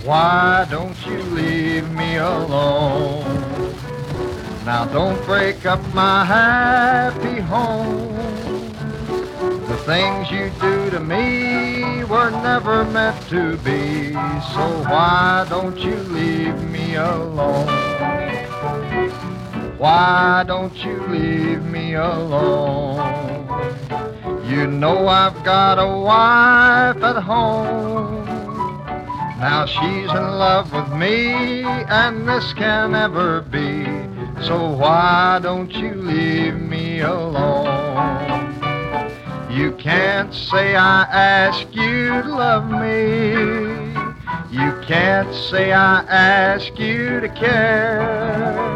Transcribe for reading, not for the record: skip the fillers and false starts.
Why don't you leave me alone? Now don't break up my happy home. The things you do to me were never meant to be, so why don't you leave me alone? Why don't you leave me alone? You know I've got a wife at home. Now she's in love with me, and this can never be, so why don't you leave me alone? You can't say I asked you to love me. You can't say I asked you to care.